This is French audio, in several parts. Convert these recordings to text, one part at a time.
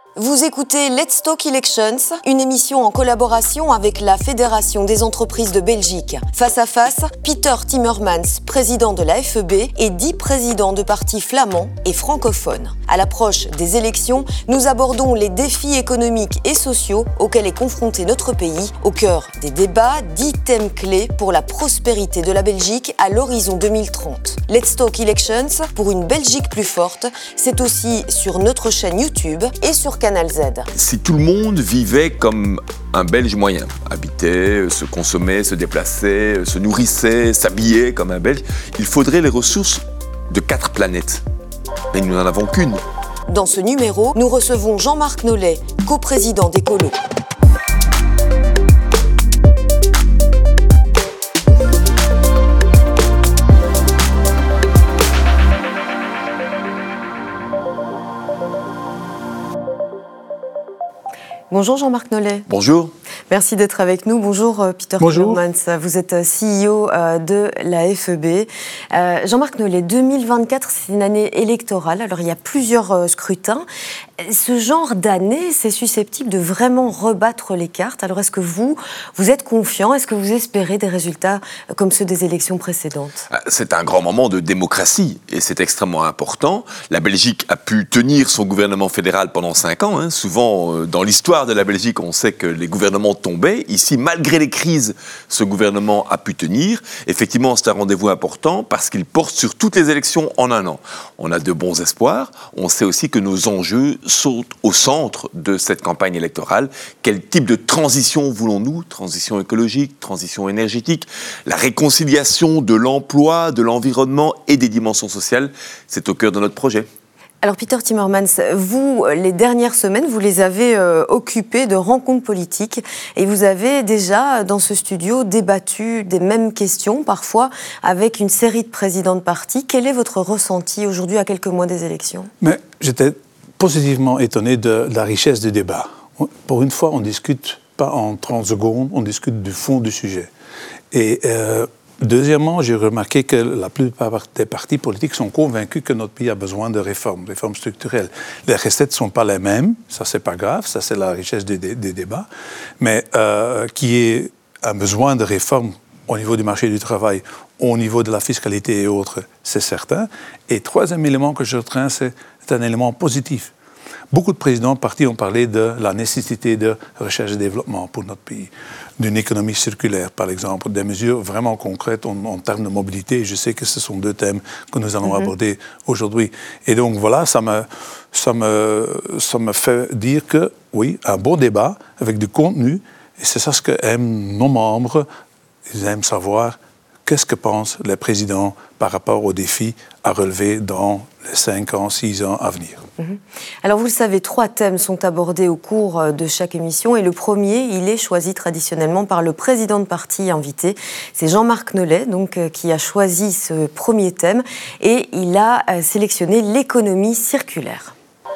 Vous écoutez Let's Talk Elections, une émission en collaboration avec la Fédération des entreprises de Belgique. Face à face, Pieter Timmermans, président de la FEB, et 10 présidents de partis flamands et francophones. À l'approche des élections, nous abordons les défis économiques et sociaux auxquels est confronté notre pays. Au cœur des débats, 10 thèmes clés pour la prospérité de la Belgique à l'horizon 2030. Let's Talk Elections, pour une Belgique plus forte, c'est aussi sur notre chaîne YouTube et sur Canal Z. Si tout le monde vivait comme un Belge moyen, habitait, se consommait, se déplaçait, se nourrissait, s'habillait comme un Belge, il faudrait les ressources de 4 planètes. Mais nous n'en avons qu'une. Dans ce numéro, nous recevons Jean-Marc Nollet, coprésident d'Ecolo. Bonjour Jean-Marc Nollet. Bonjour. Merci d'être avec nous. Bonjour Pieter Timmermans. Vous êtes CEO de la FEB. Jean-Marc Nollet, 2024, c'est une année électorale. Alors il y a plusieurs scrutins. Ce genre d'année, c'est susceptible de vraiment rebattre les cartes. Alors est-ce que vous êtes confiant? Est-ce que vous espérez des résultats comme ceux des élections précédentes? C'est un grand moment de démocratie et c'est extrêmement important. La Belgique a pu tenir son gouvernement fédéral pendant 5 ans. Souvent, dans l'histoire de la Belgique, on sait que les gouvernements tombaient. Ici, malgré les crises, ce gouvernement a pu tenir. Effectivement, c'est un rendez-vous important parce qu'il porte sur toutes les élections en un an. On a de bons espoirs. On sait aussi que nos enjeux sont au centre de cette campagne électorale. Quel type de transition voulons-nous? Transition écologique, transition énergétique, la réconciliation de l'emploi, de l'environnement et des dimensions sociales, c'est au cœur de notre projet. Alors Pieter Timmermans, vous, les dernières semaines, vous les avez occupées de rencontres politiques et vous avez déjà, dans ce studio, débattu des mêmes questions, parfois avec une série de présidents de partis. Quel est votre ressenti aujourd'hui à quelques mois des élections? Mais j'étais positivement étonné de la richesse du débat. Pour une fois, on ne discute pas en 30 secondes, on discute du fond du sujet. Et deuxièmement, j'ai remarqué que la plupart des partis politiques sont convaincus que notre pays a besoin de réformes structurelles. Les recettes ne sont pas les mêmes, ça c'est pas grave, ça c'est la richesse des débats, mais qui est un besoin de réformes au niveau du marché du travail, au niveau de la fiscalité et autres, c'est certain. Et troisième élément que je retiens, c'est un élément positif. Beaucoup de présidents de partis ont parlé de la nécessité de recherche et développement pour notre pays, d'une économie circulaire, par exemple, des mesures vraiment concrètes en termes de mobilité. Je sais que ce sont 2 thèmes que nous allons aborder aujourd'hui. Et donc voilà, ça me fait dire que, oui, un bon débat avec du contenu, et c'est ça ce qu'aiment nos membres. Ils aiment savoir qu'est-ce que pensent les présidents par rapport aux défis à relever dans les 5 ans, 6 ans à venir. Alors vous le savez, 3 thèmes sont abordés au cours de chaque émission et le premier, il est choisi traditionnellement par le président de parti invité. C'est Jean-Marc Nollet donc, qui a choisi ce premier thème et il a sélectionné l'économie circulaire.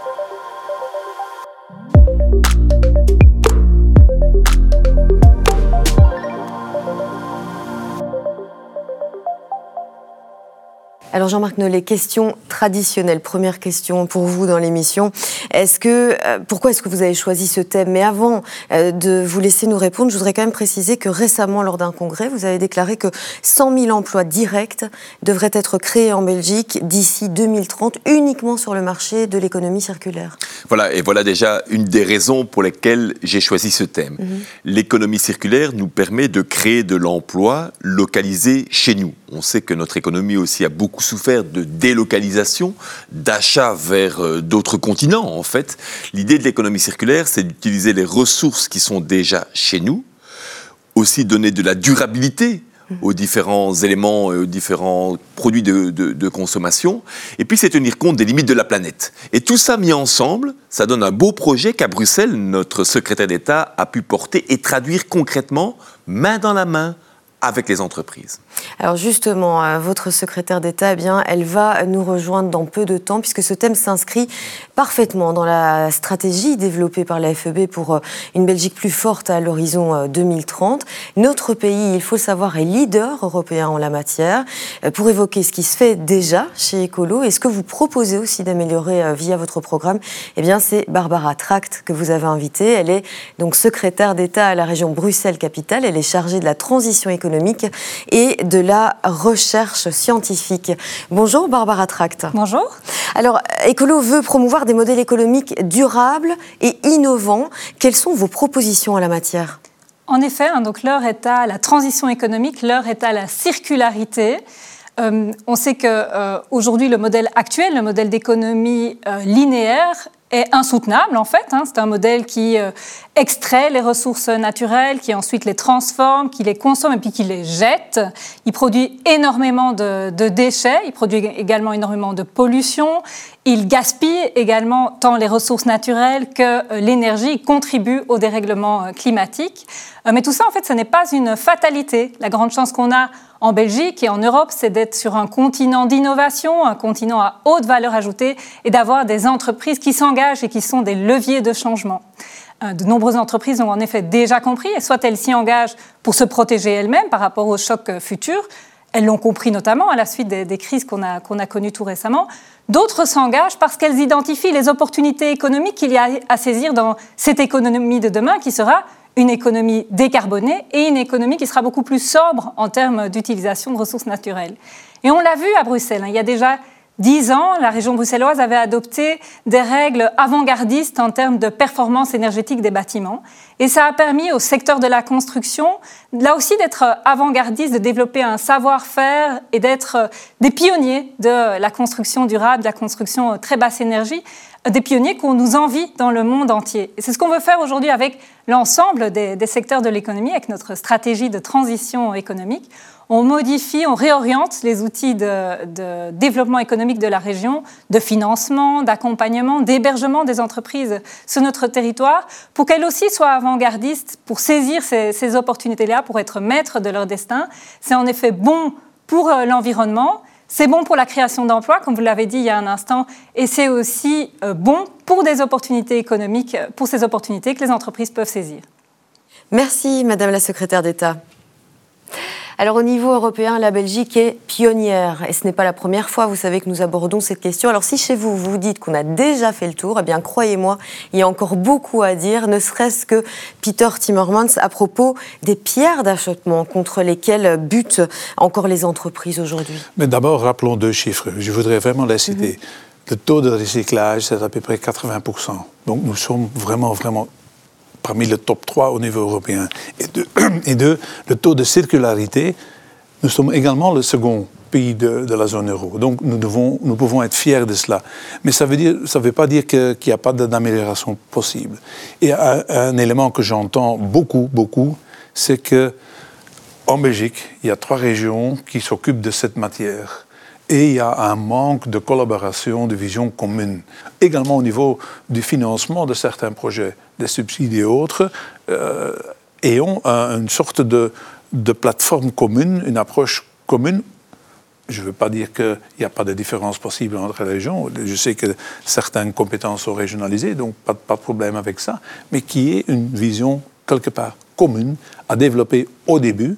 Alors Jean-Marc Nollet, question traditionnelle, première question pour vous dans l'émission. Pourquoi est-ce que vous avez choisi ce thème? Mais avant de vous laisser nous répondre, je voudrais quand même préciser que récemment, lors d'un congrès, vous avez déclaré que 100 000 emplois directs devraient être créés en Belgique d'ici 2030, uniquement sur le marché de l'économie circulaire. Voilà, et voilà déjà une des raisons pour lesquelles j'ai choisi ce thème. L'économie circulaire nous permet de créer de l'emploi localisé chez nous. On sait que notre économie aussi a beaucoup souffert de délocalisation, d'achat vers d'autres continents, en fait. L'idée de l'économie circulaire, c'est d'utiliser les ressources qui sont déjà chez nous, aussi donner de la durabilité aux différents éléments, aux différents produits de consommation, et puis c'est tenir compte des limites de la planète. Et tout ça mis ensemble, ça donne un beau projet qu'à Bruxelles, notre secrétaire d'État a pu porter et traduire concrètement, main dans la main, avec les entreprises. Alors justement, votre secrétaire d'État, elle va nous rejoindre dans peu de temps puisque ce thème s'inscrit parfaitement dans la stratégie développée par la FEB pour une Belgique plus forte à l'horizon 2030. Notre pays, il faut le savoir, est leader européen en la matière. Pour évoquer ce qui se fait déjà chez Ecolo et ce que vous proposez aussi d'améliorer via votre programme, c'est Barbara Tract que vous avez invitée. Elle est donc secrétaire d'État à la région Bruxelles-Capitale. Elle est chargée de la transition économique et de la recherche scientifique. Bonjour Barbara Tract. Bonjour. Alors, Ecolo veut promouvoir des modèles économiques durables et innovants. Quelles sont vos propositions en la matière ? En effet, donc l'heure est à la transition économique, l'heure est à la circularité. On sait qu'aujourd'hui, le modèle actuel, le modèle d'économie linéaire, est insoutenable en fait. C'est un modèle qui extrait les ressources naturelles, qui ensuite les transforme, qui les consomme et puis qui les jette. Il produit énormément de déchets, il produit également énormément de pollution. Il gaspille également tant les ressources naturelles que l'énergie. Il contribue au dérèglement climatique. Mais tout ça, en fait, ce n'est pas une fatalité. La grande chance qu'on a en Belgique et en Europe, c'est d'être sur un continent d'innovation, un continent à haute valeur ajoutée et d'avoir des entreprises qui s'engagent et qui sont des leviers de changement. De nombreuses entreprises ont en effet déjà compris, et soit elles s'y engagent pour se protéger elles-mêmes par rapport aux chocs futurs, elles l'ont compris notamment à la suite des crises qu'on a connues tout récemment. D'autres s'engagent parce qu'elles identifient les opportunités économiques qu'il y a à saisir dans cette économie de demain qui sera une économie décarbonée et une économie qui sera beaucoup plus sobre en termes d'utilisation de ressources naturelles. Et on l'a vu à Bruxelles, il y a déjà 10 ans, la région bruxelloise avait adopté des règles avant-gardistes en termes de performance énergétique des bâtiments. Et ça a permis au secteur de la construction, là aussi, d'être avant-gardiste, de développer un savoir-faire et d'être des pionniers de la construction durable, de la construction très basse énergie, des pionniers qu'on nous envie dans le monde entier. Et c'est ce qu'on veut faire aujourd'hui avec l'ensemble des secteurs de l'économie, avec notre stratégie de transition économique. On modifie, on réoriente les outils de développement économique de la région, de financement, d'accompagnement, d'hébergement des entreprises sur notre territoire, pour qu'elles aussi soient avant-gardistes, pour saisir ces opportunités-là, pour être maîtres de leur destin. C'est en effet bon pour l'environnement, c'est bon pour la création d'emplois, comme vous l'avez dit il y a un instant, et c'est aussi bon pour des opportunités économiques, pour ces opportunités que les entreprises peuvent saisir. Merci, Madame la Secrétaire d'État. Alors au niveau européen, la Belgique est pionnière et ce n'est pas la première fois, vous savez, que nous abordons cette question. Alors si chez vous, vous dites qu'on a déjà fait le tour, eh bien croyez-moi, il y a encore beaucoup à dire, ne serait-ce que Peter Timmermans à propos des pierres d'achoppement contre lesquelles butent encore les entreprises aujourd'hui. Mais d'abord, rappelons 2 chiffres. Je voudrais vraiment les citer. Le taux de recyclage, c'est à peu près 80%. Donc nous sommes vraiment parmi le top 3 au niveau européen. Et deux, le taux de circularité, nous sommes également le second pays de la zone euro. Donc nous pouvons être fiers de cela. Mais ça veut pas dire qu'il n'y a pas d'amélioration possible. Et un élément que j'entends beaucoup, c'est qu'en Belgique, il y a 3 régions qui s'occupent de cette matière. Et il y a un manque de collaboration, de vision commune. Également au niveau du financement de certains projets, des subsides et autres, ayons une sorte de plateforme commune, une approche commune. Je ne veux pas dire qu'il n'y a pas de différence possible entre les régions. Je sais que certaines compétences sont régionalisées, donc pas de problème avec ça, mais qui est une vision quelque part commune à développer au début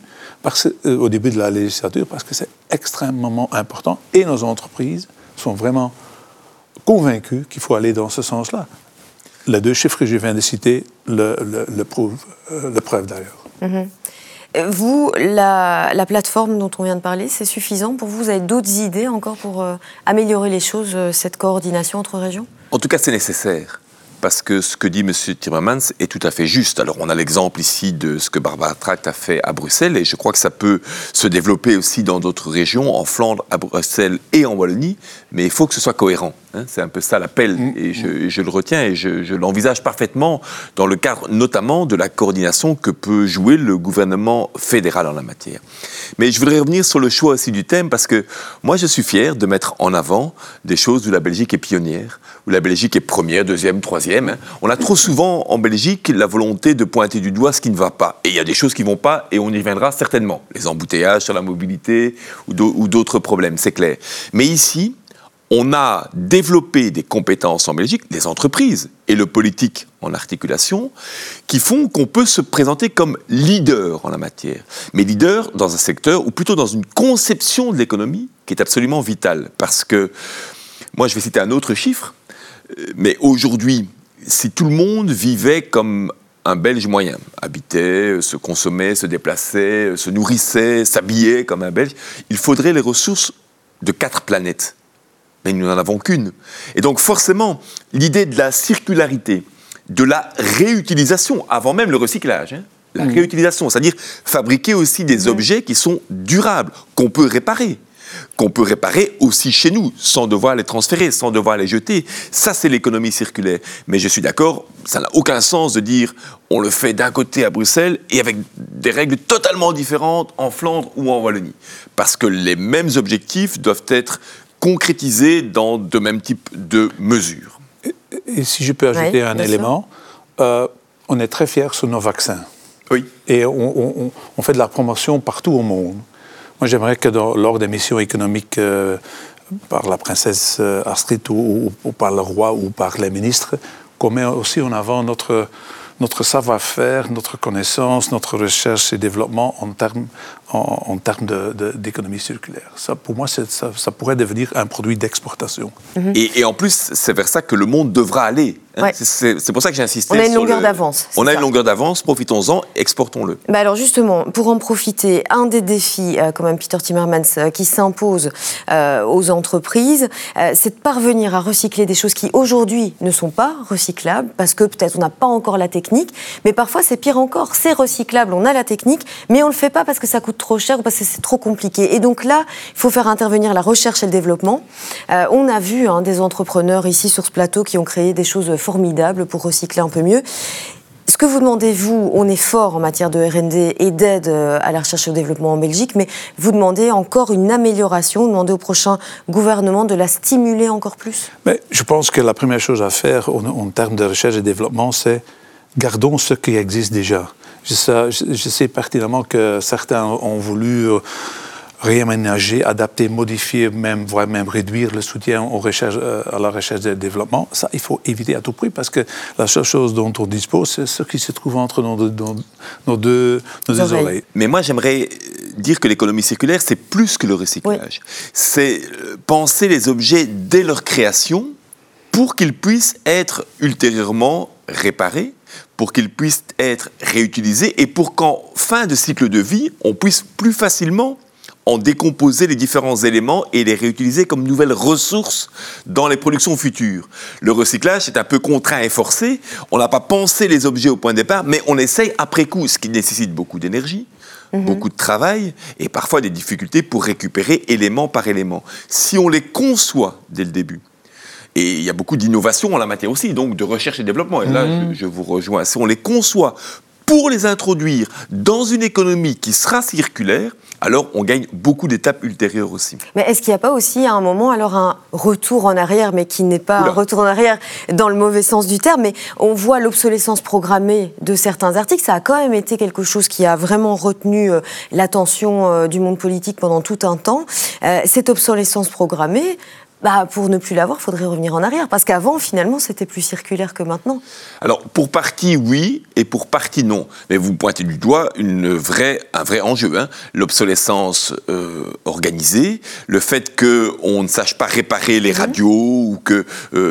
de la législature, parce que c'est extrêmement important et nos entreprises sont vraiment convaincues qu'il faut aller dans ce sens-là. Les 2 chiffres que je viens de citer le preuve d'ailleurs. Vous, la plateforme dont on vient de parler, c'est suffisant pour vous? Vous avez d'autres idées encore pour améliorer les choses, cette coordination entre régions? En tout cas, c'est nécessaire. Parce que ce que dit M. Timmermans est tout à fait juste. Alors, on a l'exemple ici de ce que Barbara Tract a fait à Bruxelles, et je crois que ça peut se développer aussi dans d'autres régions, en Flandre, à Bruxelles et en Wallonie, mais il faut que ce soit cohérent. C'est un peu ça l'appel, et je le retiens et je l'envisage parfaitement dans le cadre notamment de la coordination que peut jouer le gouvernement fédéral en la matière. Mais je voudrais revenir sur le choix aussi du thème, parce que moi je suis fier de mettre en avant des choses où la Belgique est pionnière, où la Belgique est première, deuxième, troisième. On a trop souvent en Belgique la volonté de pointer du doigt ce qui ne va pas. Et il y a des choses qui ne vont pas, et on y reviendra certainement. Les embouteillages sur la mobilité ou d'autres problèmes, c'est clair. Mais ici, on a développé des compétences en Belgique, les entreprises et le politique en articulation, qui font qu'on peut se présenter comme leader en la matière. Mais leader dans un secteur, ou plutôt dans une conception de l'économie, qui est absolument vitale. Parce que, moi je vais citer un autre chiffre, mais aujourd'hui, si tout le monde vivait comme un Belge moyen, habitait, se consommait, se déplaçait, se nourrissait, s'habillait comme un Belge, il faudrait les ressources de 4 planètes. Mais nous n'en avons qu'une. Et donc forcément, l'idée de la circularité, de la réutilisation, avant même le recyclage, la réutilisation, c'est-à-dire fabriquer aussi des objets qui sont durables, qu'on peut réparer aussi chez nous, sans devoir les transférer, sans devoir les jeter. Ça, c'est l'économie circulaire. Mais je suis d'accord, ça n'a aucun sens de dire on le fait d'un côté à Bruxelles et avec des règles totalement différentes en Flandre ou en Wallonie. Parce que les mêmes objectifs doivent être concrétisés dans de mêmes types de mesures. Et si je peux ajouter un élément, on est très fiers sur nos vaccins. Oui. Et on fait de la promotion partout au monde. Moi, j'aimerais que lors des missions économiques par la princesse Astrid ou par le roi ou par les ministres, qu'on met aussi en avant notre savoir-faire, notre connaissance, notre recherche et développement en termes d'économie circulaire. Ça, pour moi, ça pourrait devenir un produit d'exportation. Et en plus, c'est vers ça que le monde devra aller. Ouais. C'est pour ça que j'ai insisté. On a une longueur d'avance. On a une longueur d'avance, profitons-en, exportons-le. Bah alors justement, pour en profiter, un des défis, quand même Peter Timmermans, qui s'impose aux entreprises, c'est de parvenir à recycler des choses qui aujourd'hui ne sont pas recyclables, parce que peut-être on n'a pas encore la technique, mais parfois c'est pire encore, c'est recyclable, on a la technique, mais on ne le fait pas parce que ça coûte trop cher ou parce que c'est trop compliqué. Et donc là, il faut faire intervenir la recherche et le développement. On a vu des entrepreneurs ici sur ce plateau qui ont créé des choses formidables pour recycler un peu mieux. Ce que vous demandez, vous, on est fort en matière de R&D et d'aide à la recherche et au développement en Belgique, mais vous demandez encore une amélioration, vous demandez au prochain gouvernement de la stimuler encore plus? Mais je pense que la première chose à faire en termes de recherche et développement, c'est gardons ce qui existe déjà. Je sais pertinemment que certains ont voulu réaménager, adapter, modifier, voire même réduire le soutien à la recherche et au développement. Ça, il faut éviter à tout prix, parce que la seule chose dont on dispose, c'est ce qui se trouve entre nos deux oreilles. Mais moi, j'aimerais dire que l'économie circulaire, c'est plus que le recyclage. Oui. C'est penser les objets dès leur création pour qu'ils puissent être ultérieurement réparés, pour qu'ils puissent être réutilisés et pour qu'en fin de cycle de vie, on puisse plus facilement en décomposer les différents éléments et les réutiliser comme nouvelles ressources dans les productions futures. Le recyclage est un peu contraint et forcé. On n'a pas pensé les objets au point de départ, mais on essaye après coup, ce qui nécessite beaucoup d'énergie, beaucoup de travail et parfois des difficultés pour récupérer élément par élément. Si on les conçoit dès le début, et il y a beaucoup d'innovation en la matière aussi, donc de recherche et développement, et là je vous rejoins, si on les conçoit pour les introduire dans une économie qui sera circulaire, alors on gagne beaucoup d'étapes ultérieures aussi. Mais est-ce qu'il n'y a pas aussi à un moment alors un retour en arrière, mais qui n'est pas un retour en arrière dans le mauvais sens du terme, mais on voit l'obsolescence programmée de certains articles, ça a quand même été quelque chose qui a vraiment retenu l'attention du monde politique pendant tout un temps. Cette obsolescence programmée, pour ne plus l'avoir, il faudrait revenir en arrière. Parce qu'avant, finalement, c'était plus circulaire que maintenant. Alors, pour partie, oui, et pour partie, non. Mais vous pointez du doigt un vrai enjeu. L'obsolescence organisée, le fait qu'on ne sache pas réparer les radios, ou que...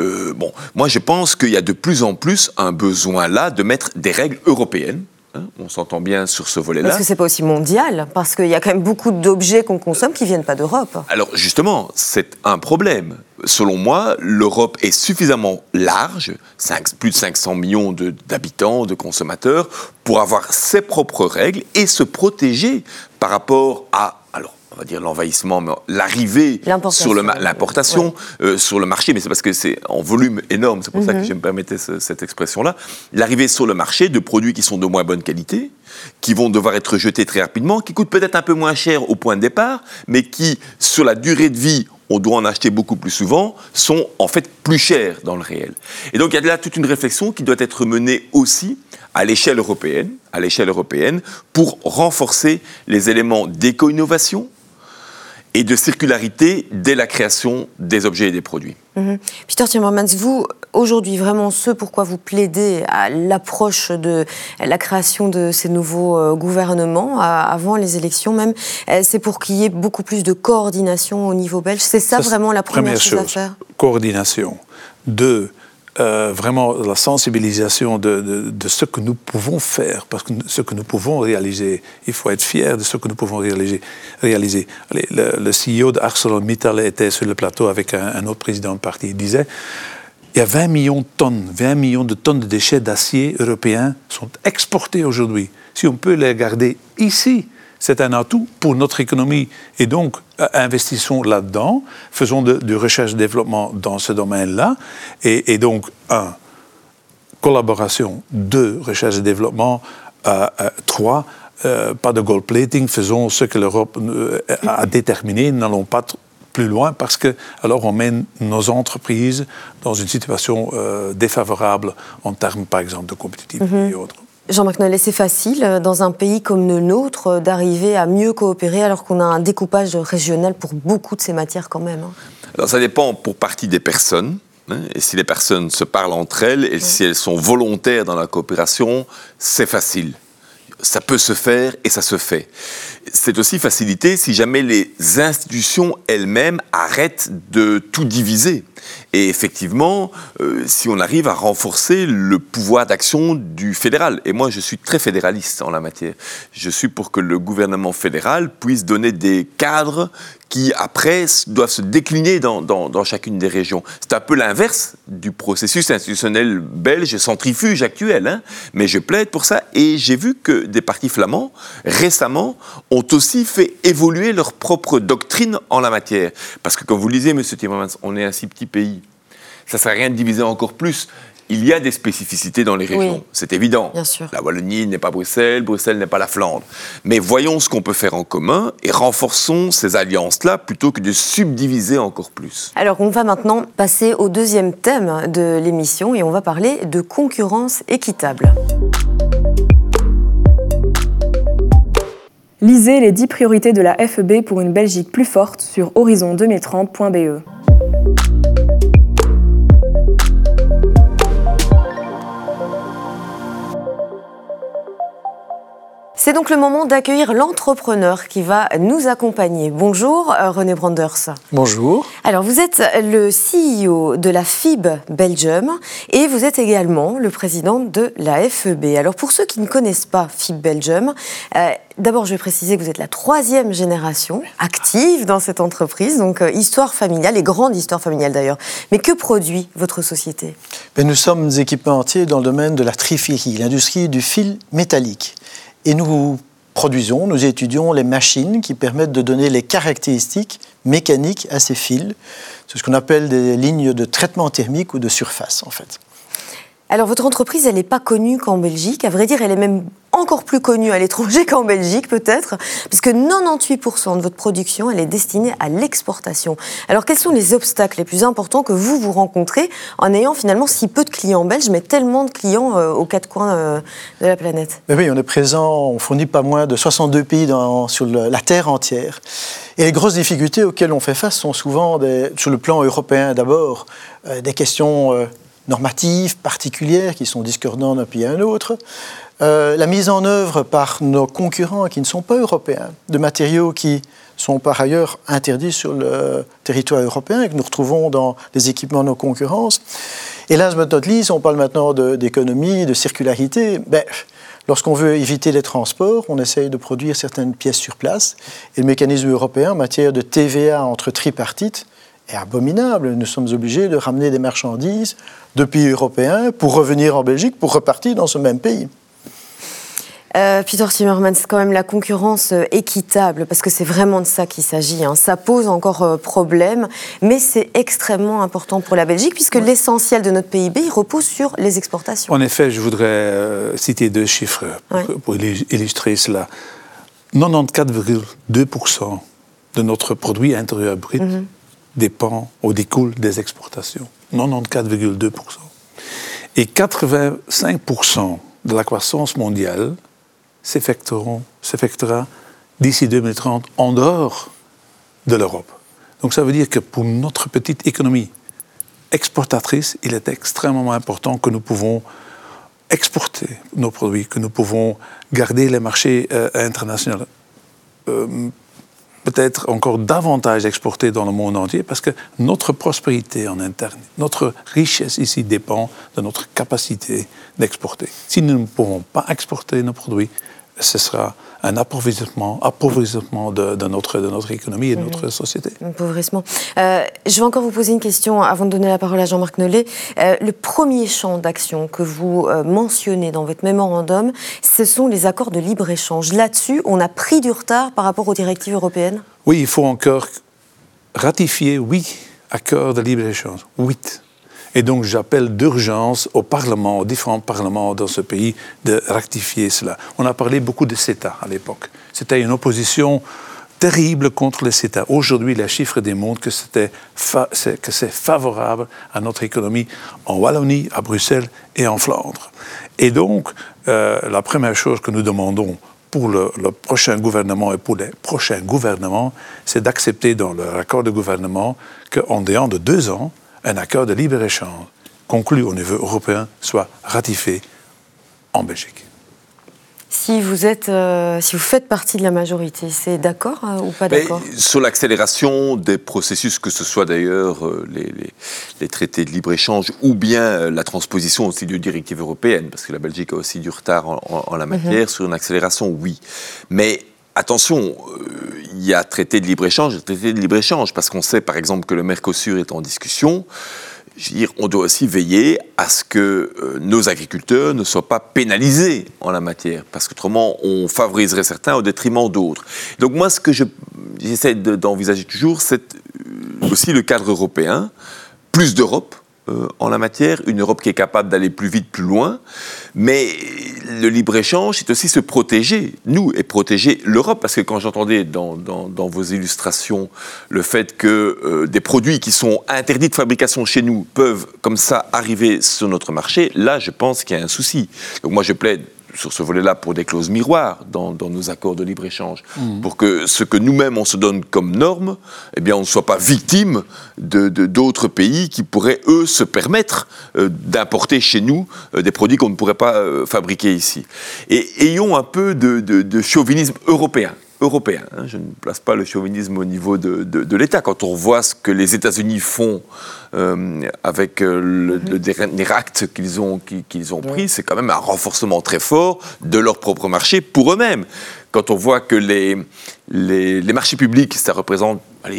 moi, je pense qu'il y a de plus en plus un besoin là de mettre des règles européennes. On s'entend bien sur ce volet-là. Parce que c'est pas aussi mondial, parce qu'il y a quand même beaucoup d'objets qu'on consomme qui viennent pas d'Europe. Alors justement, c'est un problème. Selon moi, l'Europe est suffisamment large, plus de 500 millions d'habitants, de consommateurs, pour avoir ses propres règles et se protéger par rapport à... Alors, on va dire l'envahissement, mais l'arrivée sur l'importation sur le marché, mais c'est parce que c'est en volume énorme, c'est pour ça que je me permettais cette expression-là, l'arrivée sur le marché de produits qui sont de moins bonne qualité, qui vont devoir être jetés très rapidement, qui coûtent peut-être un peu moins cher au point de départ, mais qui, sur la durée de vie, on doit en acheter beaucoup plus souvent, sont en fait plus chers dans le réel. Et donc il y a là toute une réflexion qui doit être menée aussi à l'échelle européenne, pour renforcer les éléments d'éco-innovation et de circularité dès la création des objets et des produits. Peter Timmermans, vous, aujourd'hui, vraiment ce pourquoi vous plaidez à l'approche de la création de ces nouveaux gouvernements, avant les élections même, c'est pour qu'il y ait beaucoup plus de coordination au niveau belge. C'est ça vraiment la première chose à faire? Coordination. 2, vraiment la sensibilisation de ce que nous pouvons faire, parce que ce que nous pouvons réaliser, il faut être fier de ce que nous pouvons réaliser. Allez, le CEO de ArcelorMittal était sur le plateau avec un autre président de parti. Il disait, il y a 20 millions de tonnes de déchets d'acier européens sont exportés aujourd'hui. Si on peut les garder ici, c'est un atout pour notre économie. Et donc, investissons là-dedans, faisons de recherche-développement dans ce domaine-là. Et donc, 1, collaboration. 2, recherche et développement. 3, pas de gold plating, faisons ce que l'Europe a déterminé, n'allons pas plus loin parce que alors on mène nos entreprises dans une situation défavorable en termes, par exemple, de compétitivité et autres. Jean-Marc Nollet, c'est facile, dans un pays comme le nôtre, d'arriver à mieux coopérer alors qu'on a un découpage régional pour beaucoup de ces matières quand même. Alors ça dépend pour partie des personnes. Et si les personnes se parlent entre elles et si elles sont volontaires dans la coopération, c'est facile. Ça peut se faire et ça se fait. C'est aussi facilité si jamais les institutions elles-mêmes arrêtent de tout diviser. Et effectivement, si on arrive à renforcer le pouvoir d'action du fédéral. Et moi, je suis très fédéraliste en la matière. Je suis pour que le gouvernement fédéral puisse donner des cadres qui, après, doivent se décliner dans chacune des régions. C'est un peu l'inverse du processus institutionnel belge centrifuge actuel. Mais je plaide pour ça. Et j'ai vu que des partis flamands, récemment, ont aussi fait évoluer leur propre doctrine en la matière. Parce que, comme vous le disiez, M. Timmermans, on est un si petit pays. Ça ne sert à rien de diviser encore plus. Il y a des spécificités dans les régions, c'est évident. Bien sûr. La Wallonie n'est pas Bruxelles, Bruxelles n'est pas la Flandre. Mais voyons ce qu'on peut faire en commun et renforçons ces alliances-là plutôt que de subdiviser encore plus. Alors, on va maintenant passer au deuxième thème de l'émission et on va parler de concurrence équitable. Lisez les 10 priorités de la FEB pour une Belgique plus forte sur horizon2030.be. C'est donc le moment d'accueillir l'entrepreneur qui va nous accompagner. Bonjour René Branders. Bonjour. Alors vous êtes le CEO de la FIB Belgium et vous êtes également le président de la FEB. Alors pour ceux qui ne connaissent pas FIB Belgium, d'abord je vais préciser que vous êtes la 3e génération active dans cette entreprise, donc histoire familiale et grande histoire familiale d'ailleurs. Mais que produit votre société ? Nous sommes équipementiers dans le domaine de la trifilerie, l'industrie du fil métallique. Et nous produisons, nous étudions les machines qui permettent de donner les caractéristiques mécaniques à ces fils. C'est ce qu'on appelle des lignes de traitement thermique ou de surface, en fait. Alors, votre entreprise, elle n'est pas connue qu'en Belgique. À vrai dire, elle est même encore plus connue à l'étranger qu'en Belgique, peut-être, puisque 98% de votre production, elle est destinée à l'exportation. Alors, quels sont les obstacles les plus importants que vous rencontrez en ayant finalement si peu de clients belges, mais tellement de clients aux 4 coins de la planète ? Mais oui, on est présent, on fournit pas moins de 62 pays sur la Terre entière. Et les grosses difficultés auxquelles on fait face sont souvent, sur le plan européen d'abord, des questions normatives particulières qui sont discordantes d'un pays à un autre. La mise en œuvre par nos concurrents qui ne sont pas européens de matériaux qui sont par ailleurs interdits sur le territoire européen et que nous retrouvons dans les équipements de nos concurrents. Et last but not least, on parle maintenant d'économie, de circularité. Lorsqu'on veut éviter les transports, on essaye de produire certaines pièces sur place. Et le mécanisme européen en matière de TVA entre tripartites est abominable. Nous sommes obligés de ramener des marchandises de pays européens pour revenir en Belgique, pour repartir dans ce même pays. Peter Timmermans, quand même la concurrence équitable, parce que c'est vraiment de ça qu'il s'agit. Ça pose encore problème, mais c'est extrêmement important pour la Belgique, puisque l'essentiel de notre PIB, il repose sur les exportations. En effet, je voudrais citer 2 chiffres pour illustrer cela. 94,2% de notre produit intérieur brut dépend ou découle des exportations. 94,2%. Et 85% de la croissance mondiale s'effectuera d'ici 2030 en dehors de l'Europe. Donc ça veut dire que pour notre petite économie exportatrice, il est extrêmement important que nous pouvons exporter nos produits, que nous pouvons garder les marchés internationaux. Peut-être encore davantage exporter dans le monde entier, parce que notre prospérité en interne, notre richesse ici dépend de notre capacité d'exporter. Si nous ne pouvons pas exporter nos produits, ce sera un appauvrissement de notre économie et de notre société. Appauvrissement. Je vais encore vous poser une question avant de donner la parole à Jean-Marc Nollet. Le premier champ d'action que vous mentionnez dans votre mémorandum, ce sont les accords de libre-échange. Là-dessus, on a pris du retard par rapport aux directives européennes ? Oui, il faut encore ratifier 8 accords de libre-échange. 8. Et donc, j'appelle d'urgence au Parlement, aux différents parlements dans ce pays, de rectifier cela. On a parlé beaucoup de CETA à l'époque. C'était une opposition terrible contre le CETA. Aujourd'hui, les chiffres démontrent que c'est favorable à notre économie en Wallonie, à Bruxelles et en Flandre. Et donc, la première chose que nous demandons pour le prochain gouvernement et pour les prochains gouvernements, c'est d'accepter dans leur accord de gouvernement qu'en dehors de 2 ans, un accord de libre-échange conclu au niveau européen soit ratifié en Belgique. Si vous faites partie de la majorité, c'est d'accord ou pas d'accord ? Sur l'accélération des processus, que ce soit d'ailleurs les traités de libre-échange ou bien la transposition aussi de directives européennes, parce que la Belgique a aussi du retard en la matière, sur une accélération, oui. Mais attention, il y a traité de libre-échange, parce qu'on sait par exemple que le Mercosur est en discussion. Je veux dire, on doit aussi veiller à ce que nos agriculteurs ne soient pas pénalisés en la matière, parce qu'autrement, on favoriserait certains au détriment d'autres. Donc moi, ce que j'essaie d'envisager toujours, c'est aussi le cadre européen, plus d'Europe, en la matière, une Europe qui est capable d'aller plus vite, plus loin, mais le libre-échange, c'est aussi se protéger, nous, et protéger l'Europe, parce que quand j'entendais dans vos illustrations le fait que des produits qui sont interdits de fabrication chez nous peuvent, comme ça, arriver sur notre marché, là, je pense qu'il y a un souci. Donc moi, je plaide sur ce volet-là pour des clauses miroirs dans nos accords de libre-échange, pour que ce que nous-mêmes on se donne comme norme, eh bien on ne soit pas victime d'autres pays qui pourraient, eux, se permettre d'importer chez nous des produits qu'on ne pourrait pas fabriquer ici. Et ayons un peu de chauvinisme européen. Je ne place pas le chauvinisme au niveau de l'État. Quand on voit ce que les États-Unis font avec le dernier acte qu'ils ont pris, c'est quand même un renforcement très fort de leur propre marché pour eux-mêmes. Quand on voit que les marchés publics, ça représente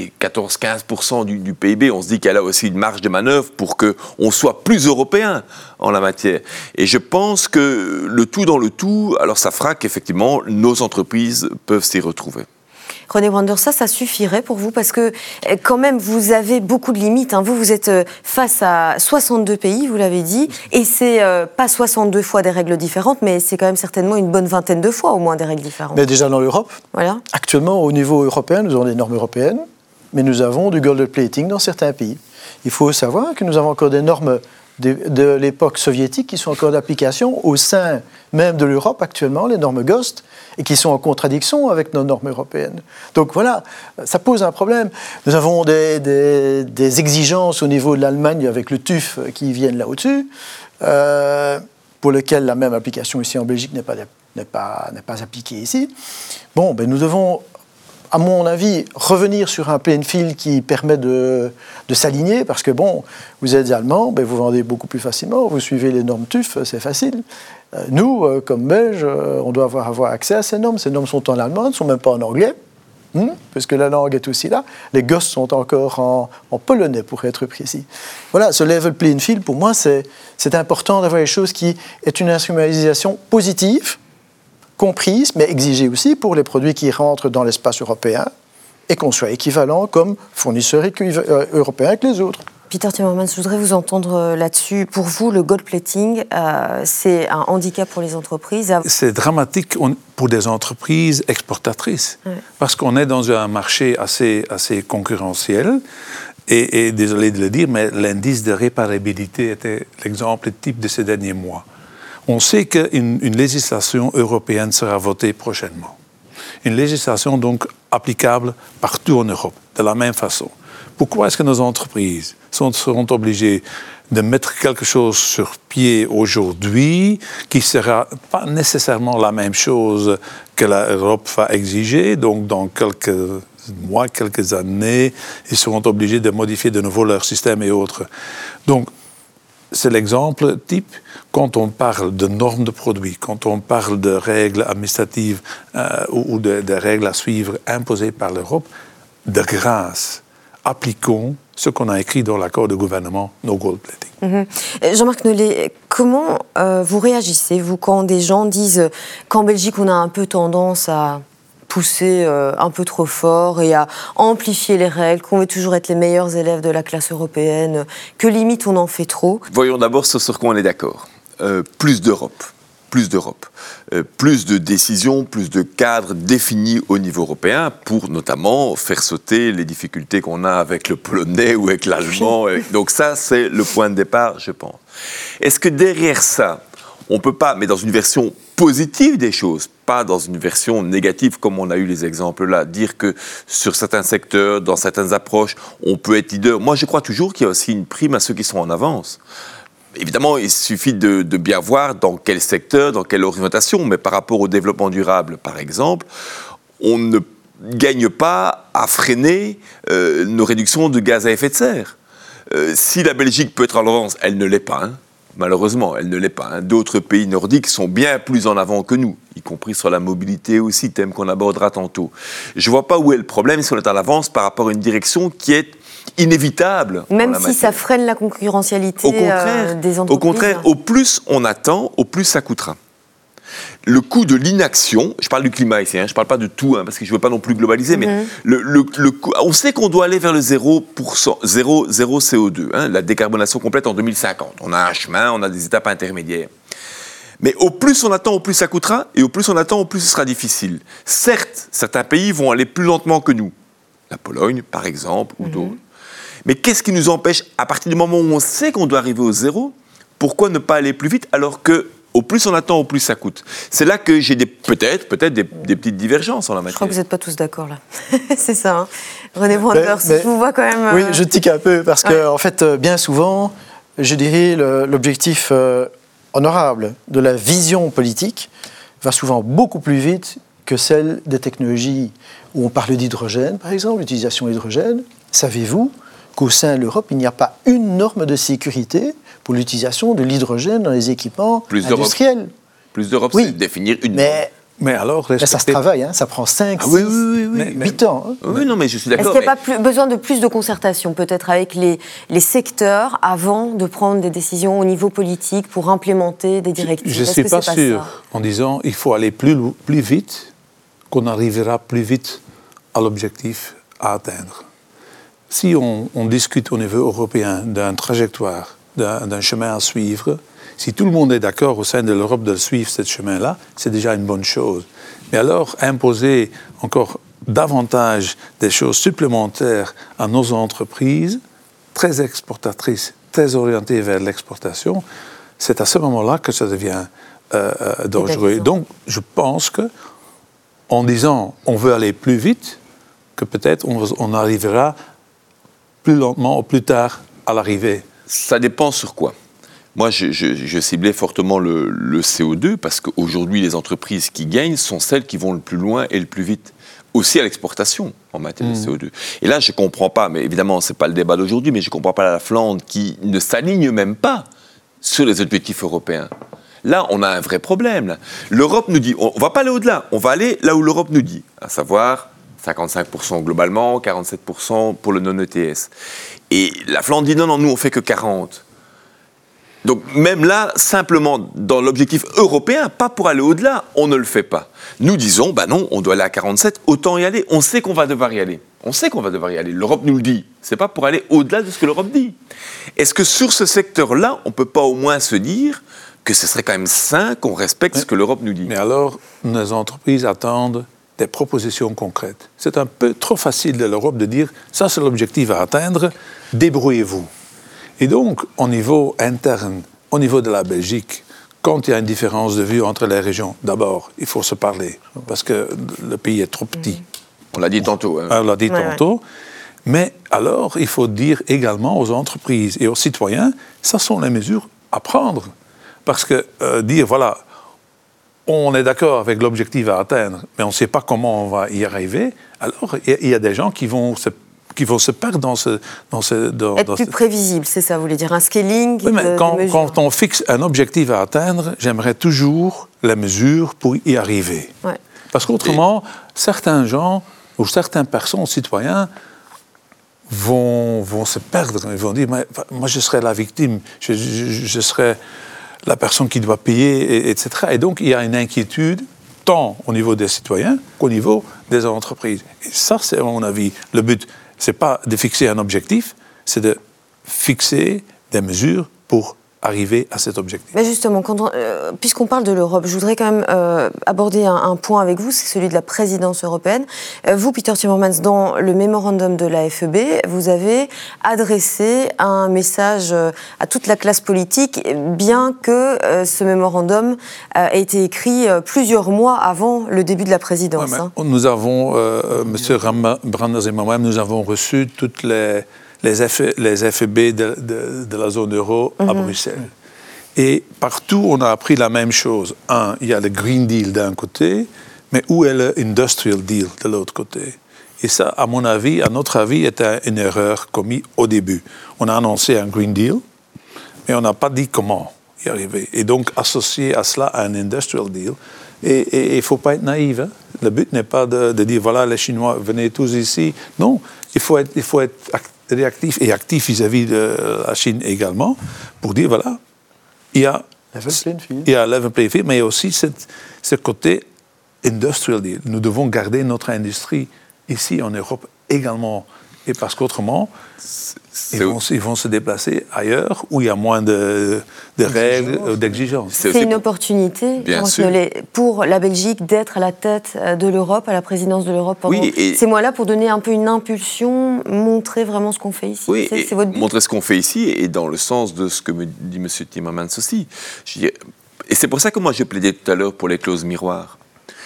14-15% du PIB, on se dit qu'il y a là aussi une marge de manœuvre pour qu'on soit plus européen en la matière. Et je pense que le tout dans le tout, alors ça fera qu'effectivement, nos entreprises peuvent s'y retrouver. René Brander, ça suffirait pour vous, parce que quand même vous avez beaucoup de limites. Vous êtes face à 62 pays, vous l'avez dit, et c'est pas 62 fois des règles différentes, mais c'est quand même certainement une bonne vingtaine de fois au moins des règles différentes. Mais déjà dans l'Europe, voilà. Actuellement au niveau européen, nous avons des normes européennes, mais nous avons du gold plating dans certains pays. Il faut savoir que nous avons encore des normes de l'époque soviétique qui sont encore d'application au sein même de l'Europe actuellement, les normes GOST, et qui sont en contradiction avec nos normes européennes. Donc voilà, ça pose un problème. Nous avons des exigences au niveau de l'Allemagne avec le TÜV qui viennent là au-dessus, pour lesquelles la même application ici en Belgique n'est pas appliquée ici. Bon, nous devons, à mon avis, revenir sur un playing field qui permet de s'aligner, parce que vous êtes allemand, vous vendez beaucoup plus facilement, vous suivez les normes TÜV, c'est facile. Nous, comme Belges, on doit avoir accès à ces normes. Ces normes sont en allemand, elles ne sont même pas en anglais, puisque la langue est aussi là. Les gosses sont encore en polonais, pour être précis. Voilà, ce level playing field, pour moi, c'est important d'avoir les choses qui est une instrumentalisation positive comprise, mais exigée aussi pour les produits qui rentrent dans l'espace européen, et qu'on soit équivalent comme fournisseur européen que les autres. Peter Timmermans, je voudrais vous entendre là-dessus. Pour vous, le gold plating, c'est un handicap pour les entreprises? C'est dramatique pour des entreprises exportatrices, parce qu'on est dans un marché assez concurrentiel. Et désolé de le dire, mais l'indice de réparabilité était l'exemple type de ces derniers mois. On sait qu'une législation européenne sera votée prochainement. Une législation donc applicable partout en Europe, de la même façon. Pourquoi est-ce que nos entreprises seront obligées de mettre quelque chose sur pied aujourd'hui qui ne sera pas nécessairement la même chose que l'Europe va exiger, donc dans quelques mois, quelques années, ils seront obligés de modifier de nouveau leur système et autres. Donc, c'est l'exemple type quand on parle de normes de produits, quand on parle de règles administratives ou de règles à suivre imposées par l'Europe. De grâce, appliquons ce qu'on a écrit dans l'accord de gouvernement, no gold plating. Jean-Marc Nollet, comment vous réagissez, vous, quand des gens disent qu'en Belgique, on a un peu tendance à pousser un peu trop fort et à amplifier les règles, qu'on veut toujours être les meilleurs élèves de la classe européenne, que limite on en fait trop? Voyons d'abord sur quoi on est d'accord. Plus d'Europe. Plus d'Europe, plus de décisions, plus de cadres définis au niveau européen pour notamment faire sauter les difficultés qu'on a avec le polonais ou avec l'allemand. Donc ça, c'est le point de départ, je pense. Est-ce que derrière ça, on ne peut pas, mais dans une version positive des choses, pas dans une version négative comme on a eu les exemples là, dire que sur certains secteurs, dans certaines approches, on peut être leader. Moi, je crois toujours qu'il y a aussi une prime à ceux qui sont en avance. Évidemment, il suffit de bien voir dans quel secteur, dans quelle orientation, mais par rapport au développement durable, par exemple, on ne gagne pas à freiner nos réductions de gaz à effet de serre. Si la Belgique peut être en avance, elle ne l'est pas, hein. Malheureusement, elle ne l'est pas. Hein. D'autres pays nordiques sont bien plus en avant que nous, y compris sur la mobilité aussi, thème qu'on abordera tantôt. Je ne vois pas où est le problème si on est en avance par rapport à une direction qui est inévitable. Même si ça freine la concurrentialité des entreprises. Au contraire, au plus on attend, au plus ça coûtera. Le coût de l'inaction, je parle du climat ici, je ne parle pas de tout, parce que je ne veux pas non plus globaliser, mais le coût, on sait qu'on doit aller vers le 0% CO2, la décarbonation complète en 2050. On a un chemin, on a des étapes intermédiaires. Mais au plus on attend, au plus ça coûtera, et au plus on attend, au plus ce sera difficile. Certes, certains pays vont aller plus lentement que nous. La Pologne, par exemple, ou d'autres. Mais qu'est-ce qui nous empêche, à partir du moment où on sait qu'on doit arriver au zéro, pourquoi ne pas aller plus vite alors que au plus on attend, au plus ça coûte? C'est là que j'ai peut-être des petites divergences en la matière. Je crois que vous n'êtes pas tous d'accord là. C'est ça, hein. René Branders, je vous vois quand même... Oui, je tique un peu parce que, en fait, bien souvent, je dirais l'objectif honorable de la vision politique va souvent beaucoup plus vite que celle des technologies où on parle d'hydrogène, par exemple, l'utilisation d'hydrogène. Savez-vous qu'au sein de l'Europe, il n'y a pas une norme de sécurité pour l'utilisation de l'hydrogène dans les équipements industriels? Plus d'Europe, oui. c'est définir une Mais alors, ça se travaille, ça prend 5, 6, 8 ans. Hein. Oui, non, mais je suis d'accord. Est-ce qu'il n'y a pas besoin de plus de concertation, peut-être, avec les secteurs, avant de prendre des décisions au niveau politique pour implémenter des directives? Je ne suis pas sûr, en disant qu'il faut aller plus vite, qu'on arrivera plus vite à l'objectif à atteindre. Si on discute au niveau européen d'une trajectoire, d'un chemin à suivre, si tout le monde est d'accord au sein de l'Europe de suivre ce chemin-là, c'est déjà une bonne chose. Mais alors, imposer encore davantage des choses supplémentaires à nos entreprises, très exportatrices, très orientées vers l'exportation, c'est à ce moment-là que ça devient dangereux. Donc, je pense qu'en disant on veut aller plus vite, que peut-être on arrivera plus lentement ou plus tard à l'arrivée. Ça dépend sur quoi. Moi, je ciblais fortement le CO2 parce qu'aujourd'hui, les entreprises qui gagnent sont celles qui vont le plus loin et le plus vite. Aussi à l'exportation en matière de CO2. Et là, je ne comprends pas, mais évidemment, ce n'est pas le débat d'aujourd'hui, mais je ne comprends pas la Flandre qui ne s'aligne même pas sur les objectifs européens. Là, on a un vrai problème. Là. L'Europe nous dit, on ne va pas aller au-delà, on va aller là où l'Europe nous dit, à savoir 55% globalement, 47% pour le non-ETS. Et la Flandre dit non, nous, on ne fait que 40%. Donc même là, simplement dans l'objectif européen, pas pour aller au-delà, on ne le fait pas. Nous disons, non, on doit aller à 47, autant y aller. On sait qu'on va devoir y aller. L'Europe nous le dit. C'est pas pour aller au-delà de ce que l'Europe dit. Est-ce que sur ce secteur-là, on peut pas au moins se dire que ce serait quand même sain qu'on respecte ce que l'Europe nous dit? Mais alors, nos entreprises attendent des propositions concrètes. C'est un peu trop facile de l'Europe de dire « ça c'est l'objectif à atteindre, débrouillez-vous ». Et donc, au niveau interne, au niveau de la Belgique, quand il y a une différence de vue entre les régions, d'abord, il faut se parler, parce que le pays est trop petit. On l'a dit tantôt. On l'a dit tantôt. Mais alors, il faut dire également aux entreprises et aux citoyens, ça sont les mesures à prendre. Parce que dire, voilà, on est d'accord avec l'objectif à atteindre, mais on ne sait pas comment on va y arriver, alors il y a des gens qui vont se perdre dans ce... Être plus prévisible, c'est ça, vous voulez dire, un scaling oui, mais quand de mesures. on fixe un objectif à atteindre, j'aimerais toujours la mesure pour y arriver. Ouais. Parce qu'autrement, certains gens ou certaines personnes, citoyens, vont se perdre. Ils vont dire, moi je serai la victime, je serai la personne qui doit payer, etc. Et donc il y a une inquiétude, tant au niveau des citoyens qu'au niveau des entreprises. Et ça, c'est à mon avis le but. Ce n'est pas de fixer un objectif, c'est de fixer des mesures pour arriver à cet objectif. Mais justement, puisqu'on parle de l'Europe, je voudrais quand même aborder un point avec vous, c'est celui de la présidence européenne. Vous, Peter Timmermans, dans le mémorandum de la FEB, vous avez adressé un message à toute la classe politique, bien que ce mémorandum ait été écrit plusieurs mois avant le début de la présidence. Ouais, nous avons, M. Branders et moi-même, nous avons reçu toutes les FEB de la zone euro à Bruxelles. Et partout, on a appris la même chose. Il y a le Green Deal d'un côté, mais où est le Industrial Deal de l'autre côté? Et ça, à mon avis, à notre avis, était une erreur commise au début. On a annoncé un Green Deal, mais on n'a pas dit comment y arriver. Et donc, associer à cela un Industrial Deal, et il ne faut pas être naïf. Hein? Le but n'est pas de dire, voilà, les Chinois, venez tous ici. Non, il faut être réactif et actif vis-à-vis de la Chine également, pour dire, voilà, il y a level playing field, mais il y a aussi ce côté industrial deal. Nous devons garder notre industrie ici en Europe également, et parce qu'autrement, ils vont se déplacer ailleurs où il y a moins de règles, d'exigences. C'est une opportunité pour la Belgique d'être à la tête de l'Europe, à la présidence de l'Europe pendant ces mois-là, pour donner un peu une impulsion, montrer vraiment ce qu'on fait ici. Oui, c'est votre but. Montrer ce qu'on fait ici, et dans le sens de ce que me dit M. Timmermans aussi. Et c'est pour ça que moi je plaidais tout à l'heure pour les clauses miroirs.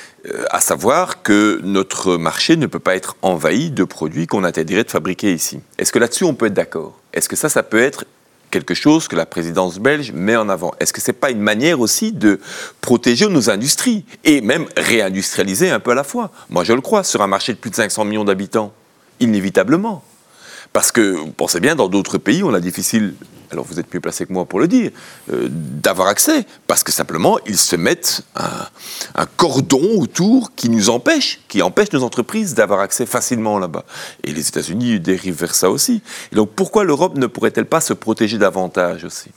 À savoir que notre marché ne peut pas être envahi de produits qu'on interdirait de fabriquer ici. Est-ce que là-dessus on peut être d'accord? Est-ce que ça peut être quelque chose que la présidence belge met en avant? Est-ce que ce n'est pas une manière aussi de protéger nos industries et même réindustrialiser un peu à la fois? Moi je le crois, sur un marché de plus de 500 millions d'habitants, inévitablement. Parce que, vous pensez bien, dans d'autres pays, on a difficile, alors vous êtes mieux placé que moi pour le dire, d'avoir accès. Parce que simplement, ils se mettent un cordon autour qui empêche nos entreprises d'avoir accès facilement là-bas. Et les États-Unis dérivent vers ça aussi. Et donc, pourquoi l'Europe ne pourrait-elle pas se protéger davantage aussi?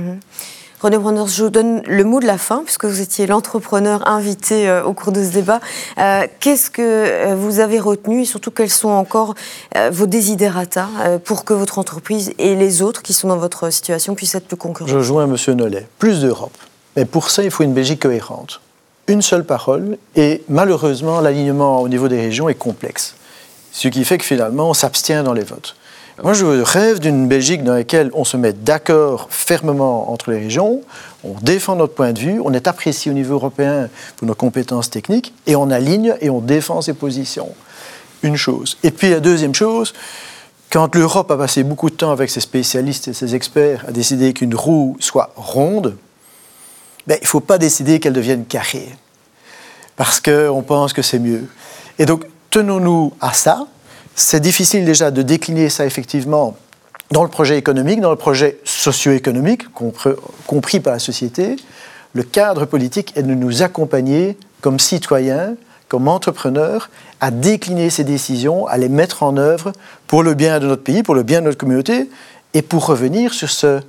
René Branders, je vous donne le mot de la fin, puisque vous étiez l'entrepreneur invité au cours de ce débat. Qu'est-ce que vous avez retenu et surtout quels sont encore vos desiderata pour que votre entreprise et les autres qui sont dans votre situation puissent être plus concurrents? Je rejoins M. Nollet. Plus d'Europe. Mais pour ça, il faut une Belgique cohérente. Une seule parole et malheureusement, l'alignement au niveau des régions est complexe. Ce qui fait que finalement, on s'abstient dans les votes. Moi, je rêve d'une Belgique dans laquelle on se met d'accord fermement entre les régions, on défend notre point de vue, on est apprécié au niveau européen pour nos compétences techniques, et on aligne et on défend ses positions. Une chose. Et puis la deuxième chose, quand l'Europe a passé beaucoup de temps avec ses spécialistes et ses experts à décider qu'une roue soit ronde, il ne faut pas décider qu'elle devienne carrée, parce qu'on pense que c'est mieux. Et donc, tenons-nous à ça. C'est difficile déjà de décliner ça effectivement dans le projet économique, dans le projet socio-économique, compris par la société. Le cadre politique est de nous accompagner comme citoyens, comme entrepreneurs, à décliner ces décisions, à les mettre en œuvre pour le bien de notre pays, pour le bien de notre communauté, et pour revenir sur ce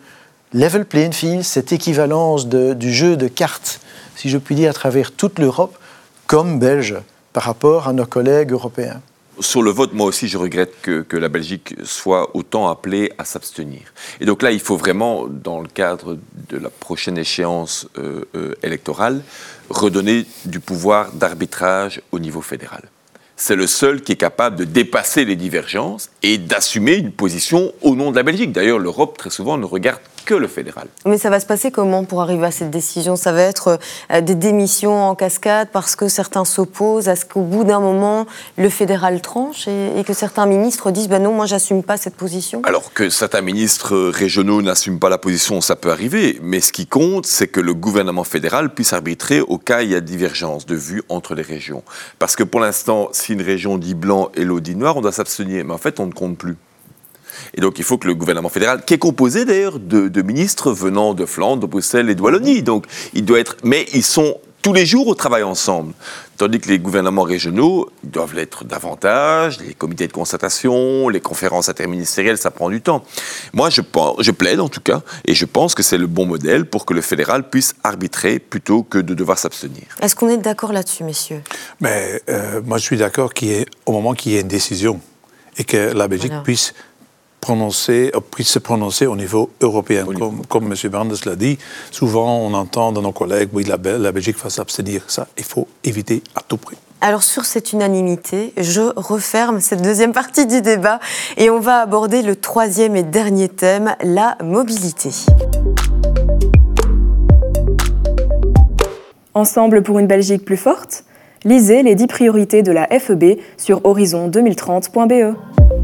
level playing field, cette équivalence du jeu de cartes, si je puis dire, à travers toute l'Europe, comme Belges, par rapport à nos collègues européens. Sur le vote, moi aussi, je regrette que la Belgique soit autant appelée à s'abstenir. Et donc là, il faut vraiment, dans le cadre de la prochaine échéance électorale, redonner du pouvoir d'arbitrage au niveau fédéral. C'est le seul qui est capable de dépasser les divergences et d'assumer une position au nom de la Belgique. D'ailleurs, l'Europe, très souvent, ne regarde que le fédéral. Mais ça va se passer comment pour arriver à cette décision ? Ça va être des démissions en cascade parce que certains s'opposent à ce qu'au bout d'un moment, le fédéral tranche et que certains ministres disent non, moi, j'assume pas cette position. Alors que certains ministres régionaux n'assument pas la position, ça peut arriver. Mais ce qui compte, c'est que le gouvernement fédéral puisse arbitrer au cas où il y a divergence de vues entre les régions. Parce que pour l'instant, si une région dit blanc et l'autre dit noir, on doit s'abstenir. Mais en fait, on ne compte plus. Et donc, il faut que le gouvernement fédéral, qui est composé d'ailleurs de ministres venant de Flandre, de Bruxelles et de Wallonie, donc il doit être... Mais ils sont tous les jours au travail ensemble. Tandis que les gouvernements régionaux doivent l'être davantage, les comités de concertation, les conférences interministérielles, ça prend du temps. Moi, je plaide en tout cas, et je pense que c'est le bon modèle pour que le fédéral puisse arbitrer plutôt que de devoir s'abstenir. Est-ce qu'on est d'accord là-dessus, messieurs ? Mais moi, je suis d'accord au moment qu'il y ait une décision et que la Belgique puisse se prononcer au niveau européen. Comme M. Brandes l'a dit, souvent on entend de nos collègues, oui, la Belgique va s'abstenir. Ça, il faut éviter à tout prix. Alors sur cette unanimité, je referme cette deuxième partie du débat et on va aborder le troisième et dernier thème, la mobilité. Ensemble pour une Belgique plus forte, lisez les 10 priorités de la FEB sur horizon2030.be.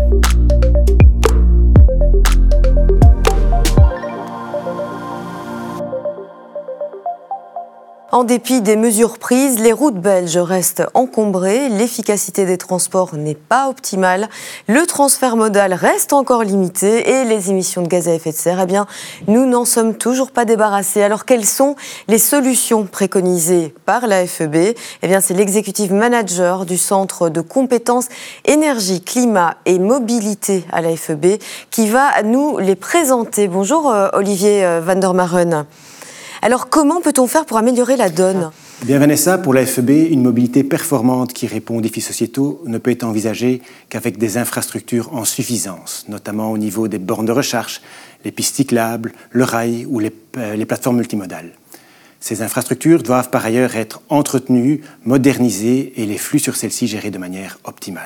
En dépit des mesures prises, les routes belges restent encombrées, l'efficacité des transports n'est pas optimale, le transfert modal reste encore limité et les émissions de gaz à effet de serre, nous n'en sommes toujours pas débarrassés. Alors quelles sont les solutions préconisées par la FEB ? C'est l'executive manager du Centre de compétences énergie, climat et mobilité à la FEB qui va nous les présenter. Bonjour Olivier van der Maren. Alors, comment peut-on faire pour améliorer la donne ? Vanessa, pour la FEB, une mobilité performante qui répond aux défis sociétaux ne peut être envisagée qu'avec des infrastructures en suffisance, notamment au niveau des bornes de recharge, les pistes cyclables, le rail ou les plateformes multimodales. Ces infrastructures doivent par ailleurs être entretenues, modernisées et les flux sur celles-ci gérés de manière optimale.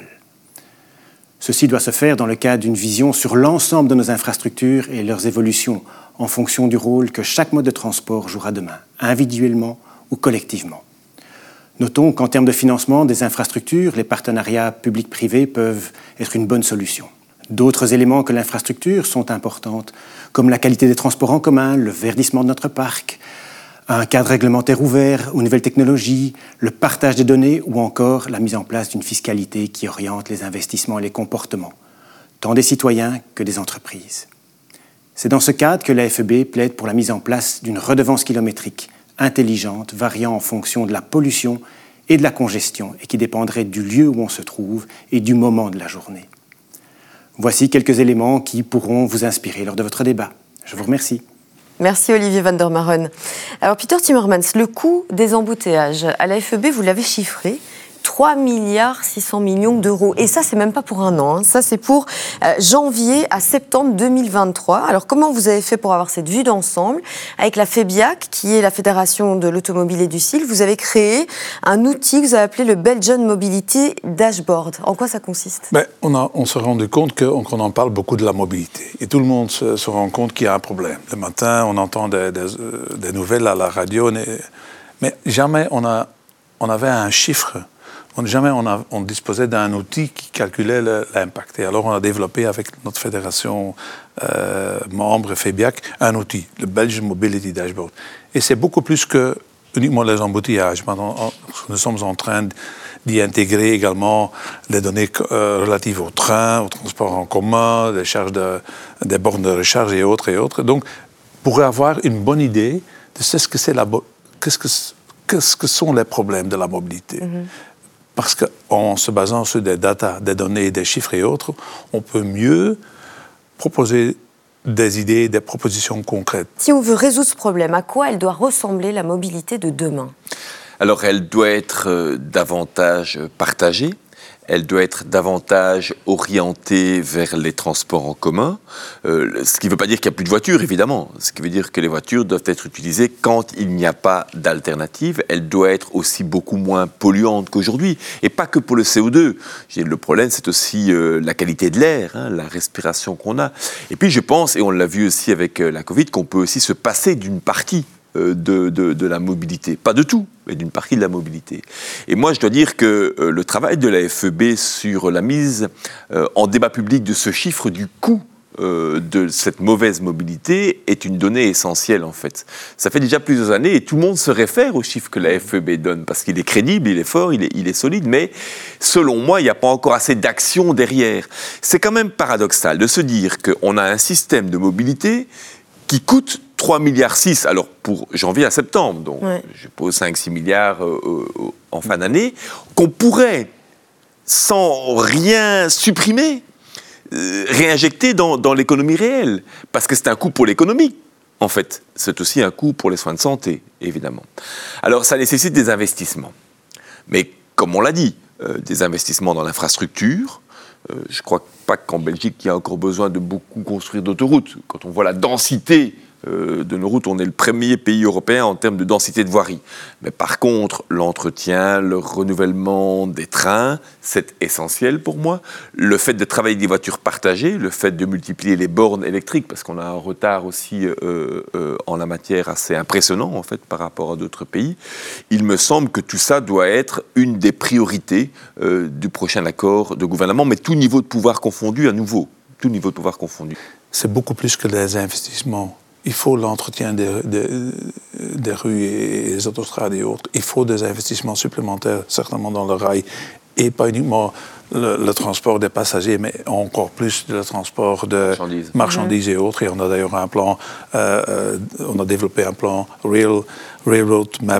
Ceci doit se faire dans le cadre d'une vision sur l'ensemble de nos infrastructures et leurs évolutions en fonction du rôle que chaque mode de transport jouera demain, individuellement ou collectivement. Notons qu'en termes de financement des infrastructures, les partenariats publics-privés peuvent être une bonne solution. D'autres éléments que l'infrastructure sont importants, comme la qualité des transports en commun, le verdissement de notre parc, un cadre réglementaire ouvert aux nouvelles technologies, le partage des données ou encore la mise en place d'une fiscalité qui oriente les investissements et les comportements, tant des citoyens que des entreprises. C'est dans ce cadre que la FEB plaide pour la mise en place d'une redevance kilométrique intelligente, variant en fonction de la pollution et de la congestion et qui dépendrait du lieu où on se trouve et du moment de la journée. Voici quelques éléments qui pourront vous inspirer lors de votre débat. Je vous remercie. Merci Olivier van der Maren. Alors Peter Timmermans, le coût des embouteillages à la FEB, vous l'avez chiffré, 3,6 milliards d'euros. Et ça, c'est même pas pour un an. Ça, c'est pour janvier à septembre 2023. Alors, comment vous avez fait pour avoir cette vue d'ensemble ? Avec la FEBIAC, qui est la Fédération de l'Automobile et du CIL, vous avez créé un outil que vous avez appelé le Belgian Mobility Dashboard. En quoi ça consiste ? On s'est rendu compte qu'on en parle beaucoup de la mobilité. Et tout le monde se rend compte qu'il y a un problème. Le matin, on entend des nouvelles à la radio, mais jamais on avait un chiffre. Jamais on disposait d'un outil qui calculait l'impact. Et alors, on a développé avec notre fédération membre FEBIAC un outil, le Belgian Mobility Dashboard. Et c'est beaucoup plus que uniquement les embouteillages. Nous sommes en train d'y intégrer également les données relatives au train, au transport en commun, les charges des bornes de recharge et autres. Donc, pour avoir une bonne idée de ce que sont les problèmes de la mobilité. Parce qu'en se basant sur des données, des chiffres et autres, on peut mieux proposer des idées, des propositions concrètes. Si on veut résoudre ce problème, à quoi elle doit ressembler la mobilité de demain ? Alors, elle doit être davantage partagée. Elle doit être davantage orientée vers les transports en commun, ce qui ne veut pas dire qu'il n'y a plus de voitures, évidemment. Ce qui veut dire que les voitures doivent être utilisées quand il n'y a pas d'alternative. Elle doit être aussi beaucoup moins polluante qu'aujourd'hui, et pas que pour le CO2. Le problème, c'est aussi la qualité de l'air, la respiration qu'on a. Et puis, je pense, et on l'a vu aussi avec la Covid, qu'on peut aussi se passer d'une partie de la mobilité. Pas de tout, mais d'une partie de la mobilité. Et moi, je dois dire que le travail de la FEB sur la mise en débat public de ce chiffre du coût de cette mauvaise mobilité est une donnée essentielle, en fait. Ça fait déjà plusieurs années et tout le monde se réfère au chiffre que la FEB donne parce qu'il est crédible, il est fort, il est solide, mais selon moi, il n'y a pas encore assez d'action derrière. C'est quand même paradoxal de se dire qu'on a un système de mobilité qui coûte 3,6 milliards, alors pour janvier à septembre, donc je pose 5-6 milliards en fin d'année, qu'on pourrait, sans rien supprimer, réinjecter dans l'économie réelle, parce que c'est un coût pour l'économie, en fait. C'est aussi un coût pour les soins de santé, évidemment. Alors ça nécessite des investissements, mais comme on l'a dit, des investissements dans l'infrastructure. Je ne crois pas qu'en Belgique, il y a encore besoin de beaucoup construire d'autoroutes. Quand on voit la densité de nos routes, on est le premier pays européen en termes de densité de voirie. Mais par contre, l'entretien, le renouvellement des trains, c'est essentiel pour moi. Le fait de travailler des voitures partagées, le fait de multiplier les bornes électriques, parce qu'on a un retard aussi en la matière assez impressionnant, en fait, par rapport à d'autres pays. Il me semble que tout ça doit être une des priorités du prochain accord de gouvernement, mais tout niveau de pouvoir confondu à nouveau. Tout niveau de pouvoir confondu. C'est beaucoup plus que des investissements. Il faut l'entretien des rues et des autostrades et autres. Il faut des investissements supplémentaires, certainement dans le rail, et pas uniquement le transport des passagers, mais encore plus le transport de marchandises et autres. Et on a d'ailleurs un plan, on a développé un plan Railroad Map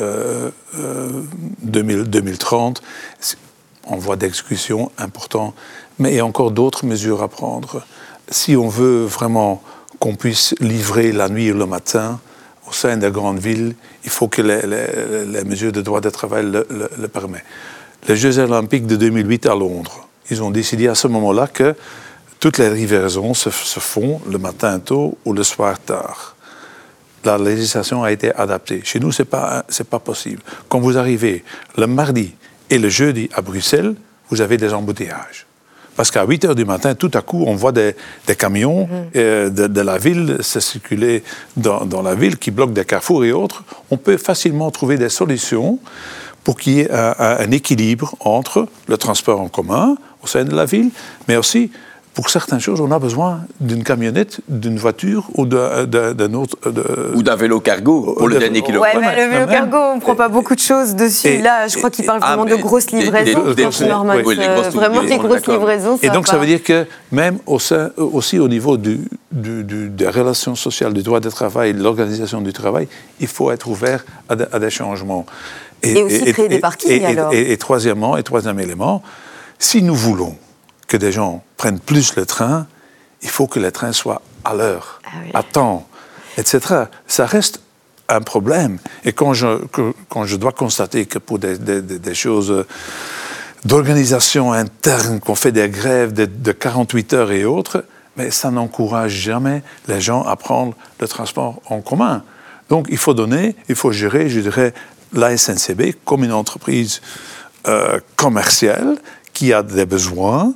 2030, en voie d'exécution important, mais il y a encore d'autres mesures à prendre. Si on veut vraiment qu'on puisse livrer la nuit et le matin au sein des grandes villes, il faut que les mesures de droit de travail le permettent. Les Jeux olympiques de 2008 à Londres, ils ont décidé à ce moment-là que toutes les livraisons se font le matin tôt ou le soir tard. La législation a été adaptée. Chez nous, c'est pas possible. Quand vous arrivez le mardi et le jeudi à Bruxelles, vous avez des embouteillages. Parce qu'à 8 heures du matin, tout à coup, on voit des camions de la ville se circuler dans la ville qui bloquent des carrefours et autres. On peut facilement trouver des solutions pour qu'il y ait un équilibre entre le transport en commun au sein de la ville, mais aussi, pour certaines choses, on a besoin d'une camionnette, d'une voiture ou d'un autre... Ou d'un vélo cargo pour le dernier kilomètre. Oui, mais le vélo cargo, on ne prend pas beaucoup de choses dessus. Là, je crois qu'il parle vraiment de grosses livraisons. Vraiment des grosses livraisons. Et donc, ça veut dire que même aussi au niveau des relations sociales, du droit du travail, de l'organisation du travail, il faut être ouvert à des changements. Et aussi créer des parkings, alors. Et troisième élément, si nous voulons que des gens prennent plus le train, il faut que le train soit à l'heure, à temps, etc. Ça reste un problème. Et quand je dois constater que pour des choses d'organisation interne, qu'on fait des grèves de 48 heures et autres, mais ça n'encourage jamais les gens à prendre le transport en commun. Donc il faut gérer, je dirais, la SNCB comme une entreprise commerciale qui a des besoins,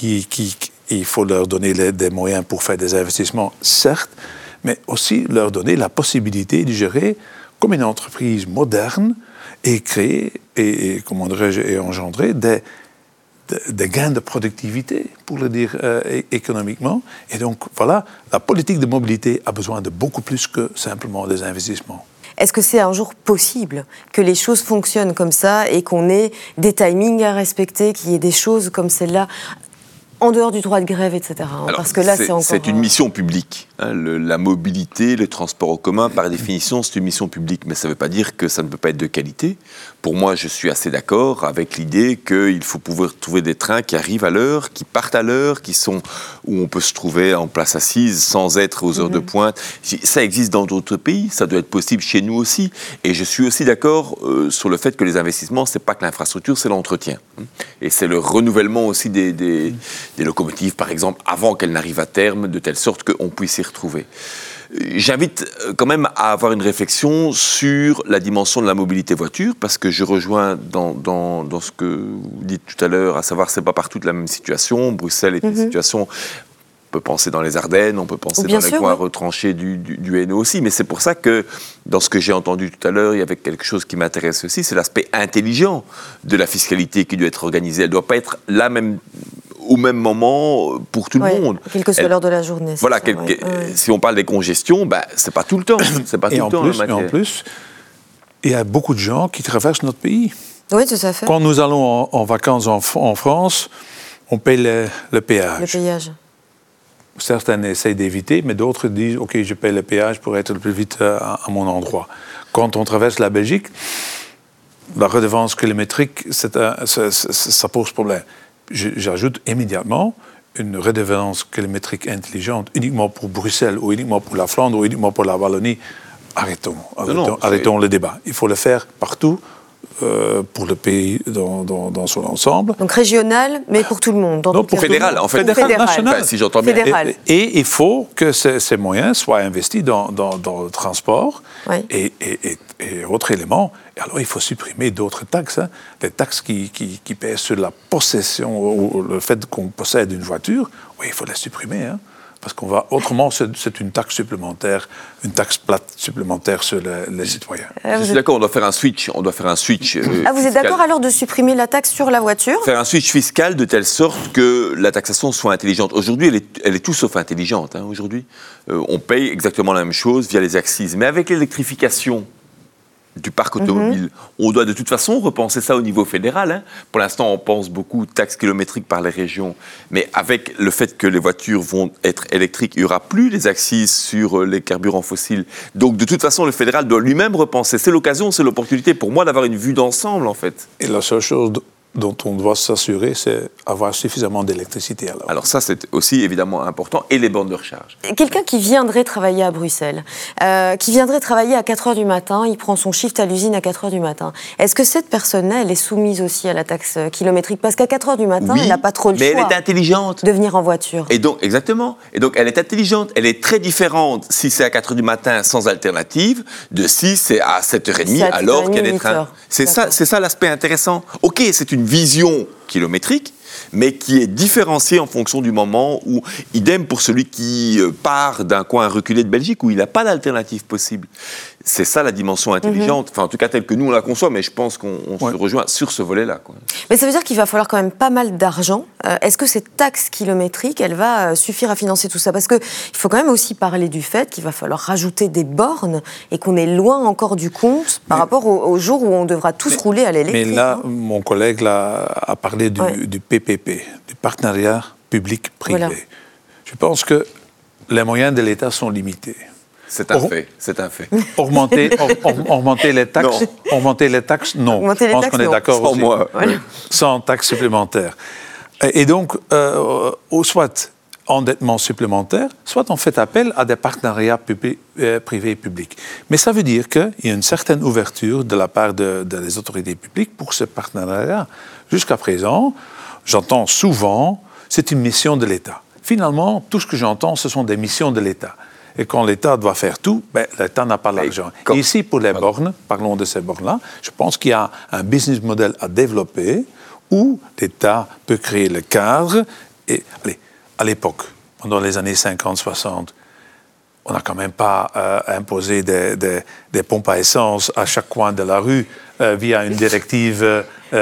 il faut leur donner des moyens pour faire des investissements, certes, mais aussi leur donner la possibilité de gérer comme une entreprise moderne et créer et engendrer des gains de productivité, pour le dire économiquement. Et donc, voilà, la politique de mobilité a besoin de beaucoup plus que simplement des investissements. Est-ce que c'est un jour possible que les choses fonctionnent comme ça et qu'on ait des timings à respecter, qu'il y ait des choses comme celle-là en dehors du droit de grève, etc. Alors, parce que là, c'est encore... C'est une mission publique. La mobilité, le transport en commun, par définition, c'est une mission publique, mais ça ne veut pas dire que ça ne peut pas être de qualité. Pour moi, je suis assez d'accord avec l'idée qu'il faut pouvoir trouver des trains qui arrivent à l'heure, qui partent à l'heure, où on peut se trouver en place assise sans être aux heures de pointe. Ça existe dans d'autres pays, ça doit être possible chez nous aussi. Et je suis aussi d'accord sur le fait que les investissements, ce n'est pas que l'infrastructure, c'est l'entretien. Et c'est le renouvellement aussi des locomotives, par exemple, avant qu'elles n'arrivent à terme, de telle sorte qu'on puisse y retrouver. J'invite quand même à avoir une réflexion sur la dimension de la mobilité voiture, parce que je rejoins dans ce que vous dites tout à l'heure, à savoir que ce n'est pas partout la même situation. Bruxelles est une situation... On peut penser dans les Ardennes, on peut penser dans les coins retranchés du Hainaut aussi, mais c'est pour ça que, dans ce que j'ai entendu tout à l'heure, il y avait quelque chose qui m'intéresse aussi, c'est l'aspect intelligent de la fiscalité qui doit être organisée. Elle ne doit pas être la même... au même moment pour tout le monde. Quelle que soit l'heure de la journée. Voilà, si on parle des congestions, c'est pas tout le temps. C'est pas tout le temps. Et en plus, il y a beaucoup de gens qui traversent notre pays. Oui, tout à fait. Quand nous allons en vacances en France, on paye le péage. Le péage. Certains essayent d'éviter, mais d'autres disent « Ok, je paye le péage pour être le plus vite à mon endroit ». Quand on traverse la Belgique, la redevance kilométrique, ça pose problème. J'ajoute immédiatement une redevance kilométrique intelligente uniquement pour Bruxelles ou uniquement pour la Flandre ou uniquement pour la Wallonie. Arrêtons le débat. Il faut le faire partout pour le pays dans son ensemble. Donc régional, mais pour tout le monde. Pour fédéral, en fait. Fédéral, national. Enfin, si j'entends bien. Et il faut que ces moyens soient investis dans le transport et autres éléments. Et alors, il faut supprimer d'autres taxes. Les taxes qui pèsent sur la possession ou le fait qu'on possède une voiture, il faut les supprimer. Parce autrement, c'est une taxe supplémentaire, une taxe plate supplémentaire sur les citoyens. Je suis d'accord, on doit faire un switch. Vous êtes d'accord alors de supprimer la taxe sur la voiture ? Faire un switch fiscal de telle sorte que la taxation soit intelligente. Aujourd'hui, elle est tout sauf intelligente. Aujourd'hui, on paye exactement la même chose via les accises. Mais avec l'électrification du parc automobile, on doit de toute façon repenser ça au niveau fédéral. Pour l'instant, on pense beaucoup taxes kilométriques par les régions, mais avec le fait que les voitures vont être électriques, il n'y aura plus les accises sur les carburants fossiles. Donc, de toute façon, le fédéral doit lui-même repenser. C'est l'occasion, c'est l'opportunité pour moi d'avoir une vue d'ensemble, en fait. Et la seule chose dont on doit s'assurer, c'est avoir suffisamment d'électricité. Alors ça, c'est aussi évidemment important, et les bornes de recharge. Quelqu'un qui viendrait travailler à Bruxelles, qui viendrait travailler à 4h du matin, il prend son shift à l'usine à 4h du matin. Est-ce que cette personne-là, elle est soumise aussi à la taxe kilométrique ? Parce qu'à 4h du matin, elle n'a pas trop le choix elle est intelligente. De venir en voiture. Et donc, exactement. Et donc, elle est intelligente. Elle est très différente si c'est à 4h du matin sans alternative, de si c'est à 7h30 alors qu'il y a des trains. C'est ça l'aspect intéressant. OK, c'est une vision kilométrique, mais qui est différenciée en fonction du moment où, idem pour celui qui part d'un coin reculé de Belgique où il n'a pas d'alternative possible. C'est ça la dimension intelligente, enfin en tout cas telle que nous on la conçoit, mais je pense qu'on se rejoint sur ce volet-là. Mais ça veut dire qu'il va falloir quand même pas mal d'argent. Est-ce que cette taxe kilométrique, elle va suffire à financer tout ça ? Parce qu'il faut quand même aussi parler du fait qu'il va falloir rajouter des bornes et qu'on est loin encore du compte par rapport au jour où on devra tous rouler à l'électrique. Mais là, mon collègue a parlé du PPP, du partenariat public-privé. Voilà. Je pense que les moyens de l'État sont limités. C'est un fait. Augmenter les taxes, non. Je pense qu'on est d'accord aussi. Sans taxes supplémentaires. Et donc, soit endettement supplémentaire, soit on fait appel à des partenariats privés et publics. Mais ça veut dire qu'il y a une certaine ouverture de la part des autorités publiques pour ce partenariat. Jusqu'à présent, j'entends souvent, c'est une mission de l'État. Finalement, tout ce que j'entends, ce sont des missions de l'État. Et quand l'État doit faire tout, l'État n'a pas l'argent. Et ici, pour les bornes, parlons de ces bornes-là, je pense qu'il y a un business model à développer où l'État peut créer le cadre. Et à l'époque, pendant les années 50-60, on n'a quand même pas imposé des pompes à essence à chaque coin de la rue via une directive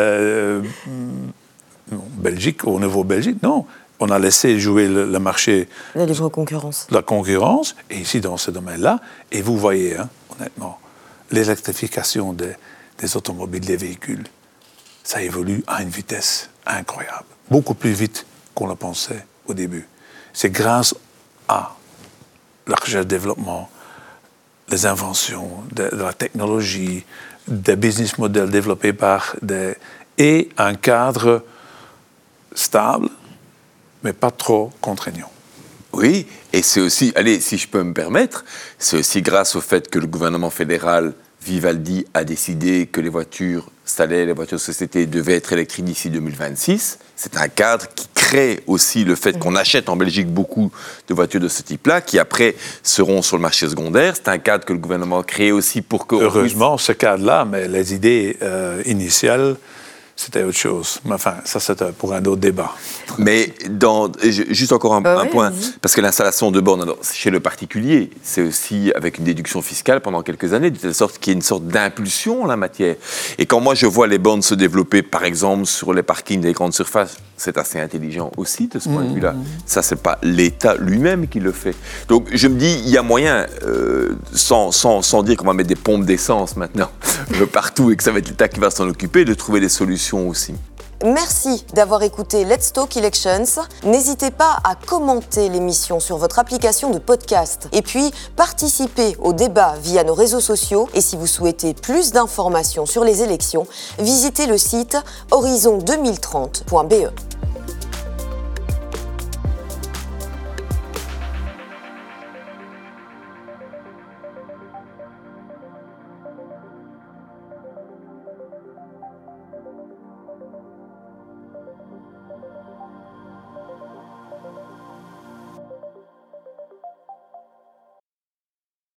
Belgique, au niveau Belgique, non. On a laissé jouer le marché... La libre concurrence. La concurrence, et ici, dans ce domaine-là. Et vous voyez, honnêtement, l'électrification des automobiles, des véhicules, ça évolue à une vitesse incroyable. Beaucoup plus vite qu'on le pensait au début. C'est grâce à la recherche-développement, les inventions, de la technologie, des business models développés et un cadre stable, mais pas trop contraignant. Oui, et c'est aussi, allez, si je peux me permettre, c'est aussi grâce au fait que le gouvernement fédéral, Vivaldi, a décidé que les voitures Stadler, les voitures de société devaient être électriques d'ici 2026. C'est un cadre qui crée aussi le fait qu'on achète en Belgique beaucoup de voitures de ce type-là, qui après seront sur le marché secondaire. C'est un cadre que le gouvernement a créé aussi pour que... Heureusement, ce cadre-là, mais les idées initiales, c'était autre chose. Mais enfin, ça, c'est pour un autre débat. Mais juste encore un point, parce que l'installation de bornes, alors, chez le particulier, c'est aussi avec une déduction fiscale pendant quelques années, de telle sorte qu'il y ait une sorte d'impulsion en la matière. Et quand moi je vois les bornes se développer, par exemple, sur les parkings des grandes surfaces, c'est assez intelligent aussi de ce point de vue-là. Ça, c'est pas l'État lui-même qui le fait. Donc, je me dis, il y a moyen, sans dire qu'on va mettre des pompes d'essence maintenant partout et que ça va être l'État qui va s'en occuper, de trouver des solutions aussi. Merci d'avoir écouté Let's Talk Elections. N'hésitez pas à commenter l'émission sur votre application de podcast et puis participer au débat via nos réseaux sociaux. Et si vous souhaitez plus d'informations sur les élections, visitez le site horizon2030.be.